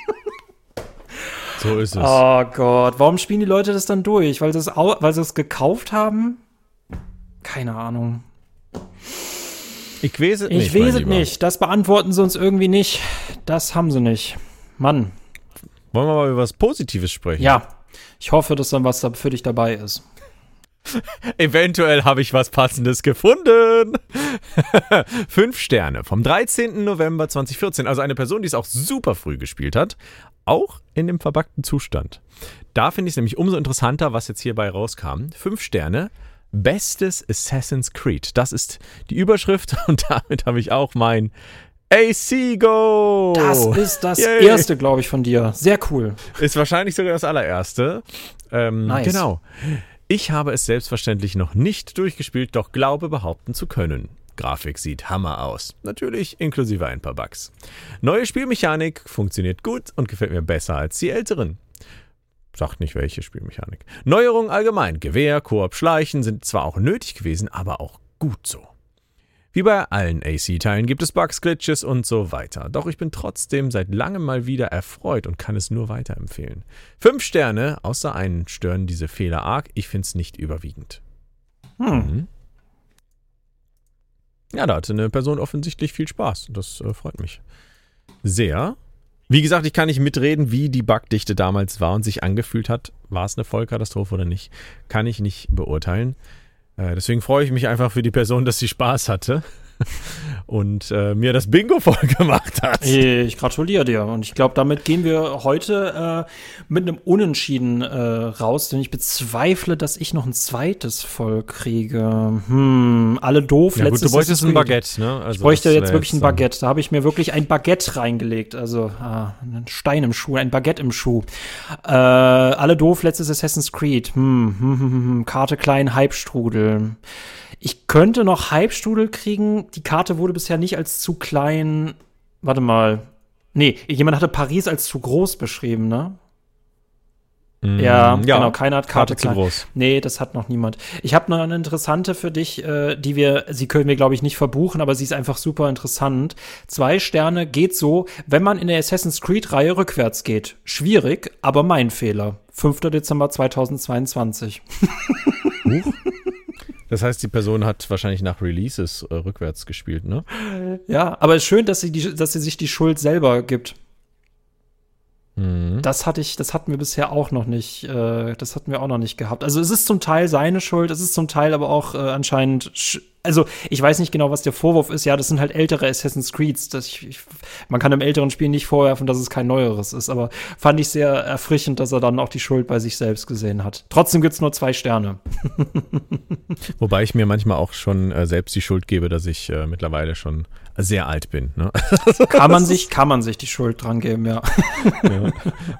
[SPEAKER 2] So ist es.
[SPEAKER 1] Oh Gott, warum spielen die Leute das dann durch? Weil sie es, au- weil sie es gekauft haben? Keine Ahnung.
[SPEAKER 2] Ich weiß es nicht.
[SPEAKER 1] Ich weiß es nicht. Das beantworten sie uns irgendwie nicht. Das haben sie nicht. Mann.
[SPEAKER 2] Wollen wir mal über was Positives sprechen?
[SPEAKER 1] Ja. Ich hoffe, dass dann was für dich dabei ist.
[SPEAKER 2] Eventuell habe ich was Passendes gefunden. Fünf Sterne vom dreizehnten November zweitausendvierzehn. Also eine Person, die es auch super früh gespielt hat. Auch in dem verbuggten Zustand. Da finde ich es nämlich umso interessanter, was jetzt hierbei rauskam. Fünf Sterne. Bestes Assassin's Creed. Das ist die Überschrift und damit habe ich auch mein A C Go.
[SPEAKER 1] Das ist das Yay. erste, glaube ich, von dir. Sehr cool.
[SPEAKER 2] Ist wahrscheinlich sogar das allererste. Ähm, nice. Genau. Ich habe es selbstverständlich noch nicht durchgespielt, doch glaube behaupten zu können. Grafik sieht Hammer aus. Natürlich inklusive ein paar Bugs. Neue Spielmechanik funktioniert gut und gefällt mir besser als die älteren. Sagt nicht, welche Spielmechanik. Neuerungen allgemein. Gewehr, Koop, Schleichen sind zwar auch nötig gewesen, aber auch gut so. Wie bei allen A C-Teilen gibt es Bugs, Glitches und so weiter. Doch ich bin trotzdem seit langem mal wieder erfreut und kann es nur weiterempfehlen. Fünf Sterne, außer einen stören diese Fehler arg. Ich finde es nicht überwiegend. Hm. Mhm. Ja, da hatte eine Person offensichtlich viel Spaß. Das äh, freut mich sehr. Wie gesagt, ich kann nicht mitreden, wie die Bugdichte damals war und sich angefühlt hat. War es eine Vollkatastrophe oder nicht? Kann ich nicht beurteilen. Äh, deswegen freue ich mich einfach für die Person, dass sie Spaß hatte und äh, mir das Bingo voll gemacht hat.
[SPEAKER 1] Ich gratuliere dir. Und ich glaube, damit gehen wir heute äh, mit einem Unentschieden äh, raus, denn ich bezweifle, dass ich noch ein zweites voll kriege. Hm, alle doof.
[SPEAKER 2] Ja, gut, du bräuchtest ein Baguette, ne?
[SPEAKER 1] Also ich bräuchte jetzt wirklich ein Baguette. Da habe ich mir wirklich ein Baguette reingelegt. Also ah, ein Stein im Schuh, ein Baguette im Schuh. Äh, alle doof, letztes Assassin's Creed. Hm, hm, hm, hm, Karte klein, Hype-Strudel. Ich könnte noch Hype-Strudel kriegen. Die Karte wurde bisher nicht als zu klein. Warte mal. Nee, jemand hatte Paris als zu groß beschrieben, ne? Mm, ja, ja, genau. Keiner hat Karte, Karte klein. Zu groß. Nee, das hat noch niemand. Ich habe noch eine interessante für dich, äh, die wir, sie können wir, glaube ich, nicht verbuchen, aber sie ist einfach super interessant. Zwei Sterne geht so, wenn man in der Assassin's Creed-Reihe rückwärts geht. Schwierig, aber mein Fehler. fünfter Dezember zweitausendzweiundzwanzig.
[SPEAKER 2] Huch. Das heißt, die Person hat wahrscheinlich nach Releases äh, rückwärts gespielt, ne?
[SPEAKER 1] Ja, aber es ist schön, dass sie, die, dass sie sich die Schuld selber gibt. Mhm. Das hatte ich, das hatten wir bisher auch noch nicht, äh, das hatten wir auch noch nicht gehabt. Also es ist zum Teil seine Schuld, es ist zum Teil aber auch äh, anscheinend sch- also ich weiß nicht genau, was der Vorwurf ist. Ja, das sind halt ältere Assassin's Creeds. Das ich, ich, man kann im älteren Spiel nicht vorwerfen, dass es kein neueres ist. Aber fand ich sehr erfrischend, dass er dann auch die Schuld bei sich selbst gesehen hat. Trotzdem gibt's nur zwei Sterne.
[SPEAKER 2] Wobei ich mir manchmal auch schon äh, selbst die Schuld gebe, dass ich äh, mittlerweile schon sehr alt bin. Ne?
[SPEAKER 1] Kann man sich, kann man sich die Schuld dran geben, ja.
[SPEAKER 2] Ja.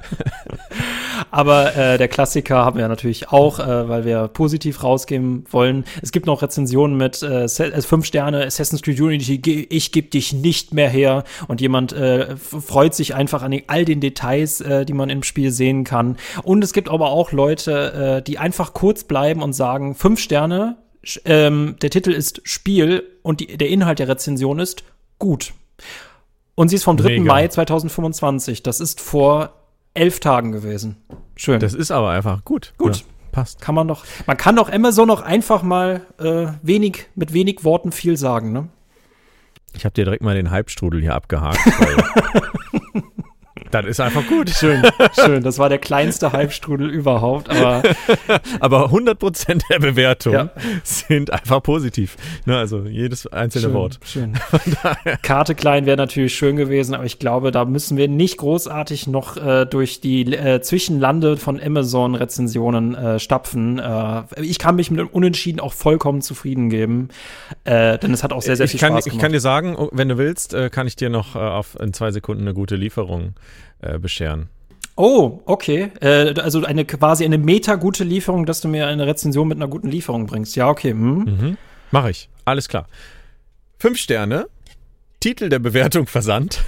[SPEAKER 1] Aber äh, der Klassiker haben wir natürlich auch, äh, weil wir positiv rausgeben wollen. Es gibt noch Rezensionen mit äh, fünf Sterne, Assassin's Creed Unity, ich gebe dich nicht mehr her. Und jemand äh, freut sich einfach an den, all den Details, äh, die man im Spiel sehen kann. Und es gibt aber auch Leute, äh, die einfach kurz bleiben und sagen, fünf Sterne, ähm, der Titel ist Spiel und die, der Inhalt der Rezension ist gut. Und sie ist vom dritten Mai zweitausendfünfundzwanzig. Das ist vor elf Tagen gewesen. Schön.
[SPEAKER 2] Das ist aber einfach gut.
[SPEAKER 1] Gut.
[SPEAKER 2] Ja, passt.
[SPEAKER 1] Kann man doch, man kann doch Amazon noch einfach mal äh, wenig, mit wenig Worten viel sagen, ne?
[SPEAKER 2] Ich habe dir direkt mal den Halbstrudel hier abgehakt. Weil das ist einfach gut.
[SPEAKER 1] Schön, schön. Das war der kleinste Halbstrudel überhaupt, aber
[SPEAKER 2] aber hundert Prozent der Bewertungen
[SPEAKER 1] ja.
[SPEAKER 2] sind einfach positiv. Ne, also jedes einzelne
[SPEAKER 1] schön,
[SPEAKER 2] Wort.
[SPEAKER 1] Schön. Karte klein wäre natürlich schön gewesen, aber ich glaube, da müssen wir nicht großartig noch äh, durch die äh, Zwischenlande von Amazon-Rezensionen äh, stapfen. Äh, ich kann mich mit dem Unentschieden auch vollkommen zufrieden geben, äh, denn es hat auch sehr, sehr
[SPEAKER 2] ich
[SPEAKER 1] viel
[SPEAKER 2] kann,
[SPEAKER 1] Spaß gemacht.
[SPEAKER 2] Ich kann dir sagen, wenn du willst, äh, kann ich dir noch äh, auf in zwei Sekunden eine gute Lieferung äh, bescheren.
[SPEAKER 1] Oh, okay. Äh, also eine quasi eine meta-gute Lieferung, dass du mir eine Rezension mit einer guten Lieferung bringst. Ja, okay. Hm.
[SPEAKER 2] Mhm. Mach ich. Alles klar. Fünf Sterne. Titel der Bewertung Versand.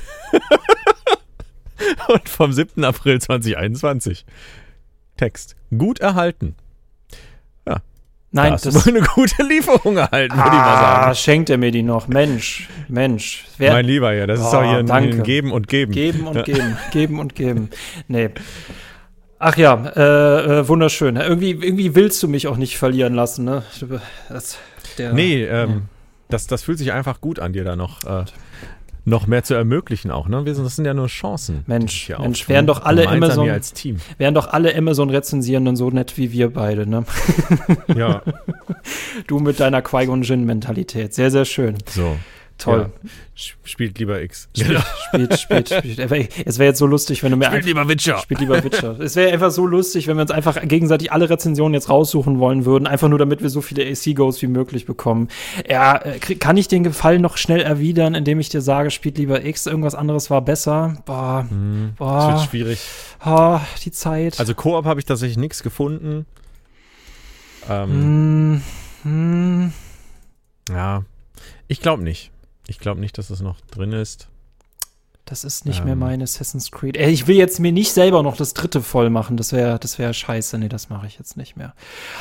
[SPEAKER 2] Und vom siebten April zweitausendeinundzwanzig. Text. Gut erhalten. Ja.
[SPEAKER 1] Nein,
[SPEAKER 2] das
[SPEAKER 1] das
[SPEAKER 2] ist eine gute Lieferung erhalten, würde
[SPEAKER 1] ah,
[SPEAKER 2] ich mal sagen.
[SPEAKER 1] Schenkt er mir die noch. Mensch, Mensch. Wer,
[SPEAKER 2] mein Lieber, ja, das
[SPEAKER 1] oh,
[SPEAKER 2] ist doch hier ein,
[SPEAKER 1] danke.
[SPEAKER 2] ein Geben und Geben.
[SPEAKER 1] Geben und Geben, geben und Geben. Nee. Ach ja, äh, äh, wunderschön. Irgendwie, irgendwie willst du mich auch nicht verlieren lassen, ne? Das, der,
[SPEAKER 2] nee, ähm,
[SPEAKER 1] ja.
[SPEAKER 2] das, das fühlt sich einfach gut an, dir da noch, äh, noch mehr zu ermöglichen auch, ne? Wir sind, das sind ja nur Chancen.
[SPEAKER 1] Mensch, Mensch, wären doch alle Amazon,
[SPEAKER 2] als Team.
[SPEAKER 1] wären doch alle Amazon-Rezensierenden so nett wie wir beide, ne?
[SPEAKER 2] Ja.
[SPEAKER 1] Du mit deiner Qui-Gon Jinn-Mentalität. Sehr, sehr schön.
[SPEAKER 2] So.
[SPEAKER 1] Toll.
[SPEAKER 2] Ja. Spielt lieber X.
[SPEAKER 1] Spielt, spielt, spielt, spielt. Es wäre jetzt so lustig, wenn du mir
[SPEAKER 2] Spielt lieber Witcher.
[SPEAKER 1] Spielt lieber Witcher. Es wäre einfach so lustig, wenn wir uns einfach gegenseitig alle Rezensionen jetzt raussuchen wollen würden, einfach nur damit wir so viele A C-Goes wie möglich bekommen. Ja, kann ich den Gefallen noch schnell erwidern, indem ich dir sage, spielt lieber X, irgendwas anderes war besser? Boah,
[SPEAKER 2] hm,
[SPEAKER 1] boah.
[SPEAKER 2] Das wird schwierig.
[SPEAKER 1] Oh, die Zeit.
[SPEAKER 2] Also Koop habe ich tatsächlich nichts gefunden. Ähm,
[SPEAKER 1] hm, hm.
[SPEAKER 2] Ja, ich glaube nicht. Ich glaube nicht, dass das noch drin ist.
[SPEAKER 1] Das ist nicht
[SPEAKER 2] ähm.
[SPEAKER 1] mehr mein Assassin's Creed. Ey, ich will jetzt mir nicht selber noch das dritte voll machen. Das wäre das wär scheiße. Nee, das mache ich jetzt nicht mehr.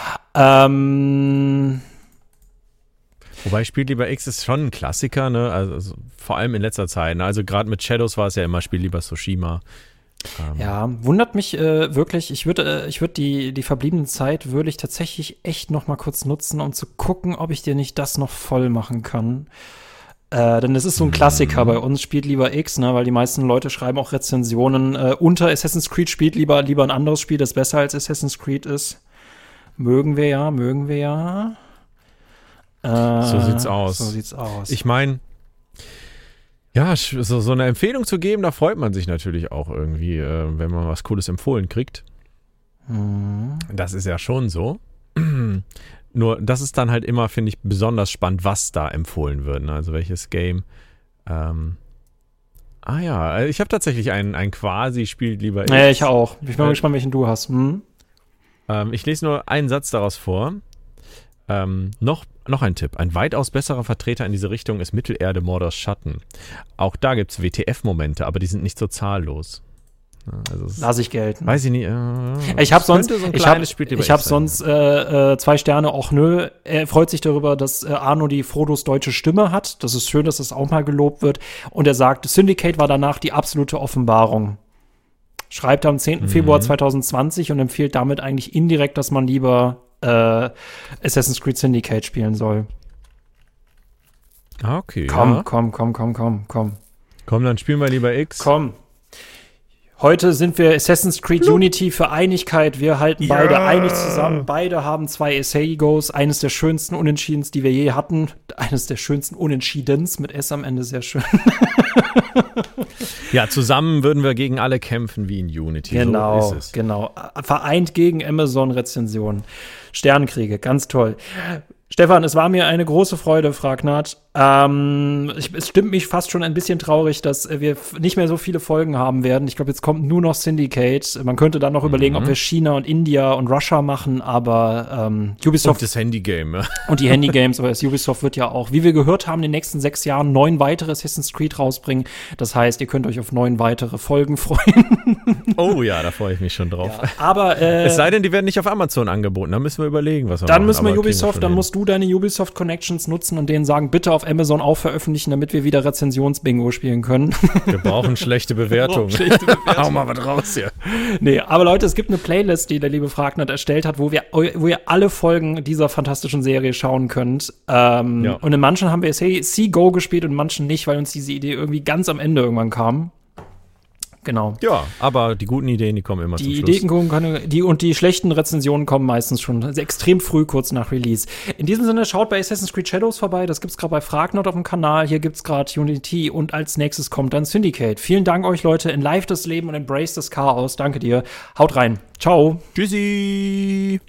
[SPEAKER 1] Ähm.
[SPEAKER 2] Wobei Spiel lieber X ist schon ein Klassiker, ne? Also, also vor allem in letzter Zeit. Ne? Also gerade mit Shadows war es ja immer Spiel lieber Tsushima. Ähm.
[SPEAKER 1] Ja, wundert mich äh, wirklich. Ich würde, äh, ich würde die die verbliebene Zeit würde ich tatsächlich echt noch mal kurz nutzen, um zu gucken, ob ich dir nicht das noch voll machen kann. Äh, denn es ist so ein Klassiker bei uns, spielt lieber X, ne, weil die meisten Leute schreiben auch Rezensionen äh, unter Assassin's Creed, spielt lieber lieber ein anderes Spiel, das besser als Assassin's Creed ist. Mögen wir ja, mögen wir ja. Äh,
[SPEAKER 2] so sieht's aus.
[SPEAKER 1] So sieht's aus.
[SPEAKER 2] Ich meine, ja, so, so eine Empfehlung zu geben, da freut man sich natürlich auch irgendwie, äh, wenn man was Cooles empfohlen kriegt.
[SPEAKER 1] Mhm.
[SPEAKER 2] Das ist ja schon so. Nur, das ist dann halt immer, finde ich, besonders spannend, was da empfohlen wird. Ne? Also welches Game. Ähm, ah ja, ich habe tatsächlich ein, ein quasi Spiel lieber.
[SPEAKER 1] Ja, ich auch. Ich bin mal
[SPEAKER 2] äh,
[SPEAKER 1] gespannt, welchen du hast. Hm?
[SPEAKER 2] Ähm, ich lese nur einen Satz daraus vor. Ähm, noch, noch ein Tipp. Ein weitaus besserer Vertreter in diese Richtung ist Mittelerde Mordors Schatten. Auch da gibt es W T F-Momente, aber die sind nicht so zahllos. Also
[SPEAKER 1] Lass ich gelten.
[SPEAKER 2] Weiß ich nicht. Äh,
[SPEAKER 1] ich habe sonst,
[SPEAKER 2] so ein
[SPEAKER 1] ich habe
[SPEAKER 2] ich
[SPEAKER 1] hab sonst äh, äh, zwei Sterne. Auch nö. Er freut sich darüber, dass äh, Arno die Frodos deutsche Stimme hat. Das ist schön, dass das auch mal gelobt wird. Und er sagt, Syndicate war danach die absolute Offenbarung. Schreibt am zehnten
[SPEAKER 2] Mhm.
[SPEAKER 1] Februar zweitausendzwanzig und empfiehlt damit eigentlich indirekt, dass man lieber äh, Assassin's Creed Syndicate spielen soll.
[SPEAKER 2] Ah, okay.
[SPEAKER 1] Komm,
[SPEAKER 2] ja.
[SPEAKER 1] komm, komm, komm, komm, komm.
[SPEAKER 2] Komm, dann spielen wir lieber X.
[SPEAKER 1] Komm. Heute sind wir Assassin's Creed Blub. Unity für Einigkeit. Wir halten ja. beide einig zusammen. Beide haben zwei Assay-Goes. Eines der schönsten Unentschiedens, die wir je hatten. Eines der schönsten Unentschiedens mit S am Ende, sehr schön.
[SPEAKER 2] Ja, zusammen würden wir gegen alle kämpfen wie in Unity.
[SPEAKER 1] Genau,
[SPEAKER 2] so ist es.
[SPEAKER 1] Genau. Vereint gegen Amazon-Rezensionen. Sternenkriege, ganz toll. Stefan, es war mir eine große Freude, Fragnat. Ähm, ich, es stimmt mich fast schon ein bisschen traurig, dass wir f- nicht mehr so viele Folgen haben werden. Ich glaube, jetzt kommt nur noch Syndicate. Man könnte dann noch mhm. überlegen, ob wir China und India und Russia machen, aber ähm, Ubisoft.
[SPEAKER 2] Und das Handygame, ja.
[SPEAKER 1] Und die Handygames, aber das Ubisoft wird ja auch, wie wir gehört haben, in den nächsten sechs Jahren neun weitere Assassin's Creed rausbringen. Das heißt, ihr könnt euch auf neun weitere Folgen freuen.
[SPEAKER 2] Oh ja, da freue ich mich schon drauf.
[SPEAKER 1] Ja, aber äh,
[SPEAKER 2] es sei denn, die werden nicht auf Amazon angeboten. Da müssen wir überlegen, was wir
[SPEAKER 1] dann
[SPEAKER 2] machen.
[SPEAKER 1] Dann müssen wir
[SPEAKER 2] aber
[SPEAKER 1] Ubisoft, dann musst du deine Ubisoft Connections nutzen und denen sagen, bitte auf Amazon auch veröffentlichen, damit wir wieder Rezensions-Bingo spielen können.
[SPEAKER 2] Wir brauchen schlechte Bewertungen. Schlechte Bewertungen. Hau mal was raus hier.
[SPEAKER 1] Nee, aber Leute, es gibt eine Playlist, die der liebe Fragnat erstellt hat, wo wir, wo ihr alle Folgen dieser fantastischen Serie schauen könnt. Ähm, ja. Und in manchen haben wir See-Go gespielt und in manchen nicht, weil uns diese Idee irgendwie ganz am Ende irgendwann kam. Genau.
[SPEAKER 2] Ja, aber die guten Ideen, die kommen immer
[SPEAKER 1] die
[SPEAKER 2] zum Schluss.
[SPEAKER 1] Die Ideen kommen, die und die schlechten Rezensionen kommen meistens schon also extrem früh, kurz nach Release. In diesem Sinne, schaut bei Assassin's Creed Shadows vorbei. Das gibt's gerade bei Fragnot auf dem Kanal. Hier gibt's gerade Unity und als nächstes kommt dann Syndicate. Vielen Dank euch, Leute. In Live das Leben und embrace das Chaos. Danke dir. Haut rein. Ciao.
[SPEAKER 2] Tschüssi.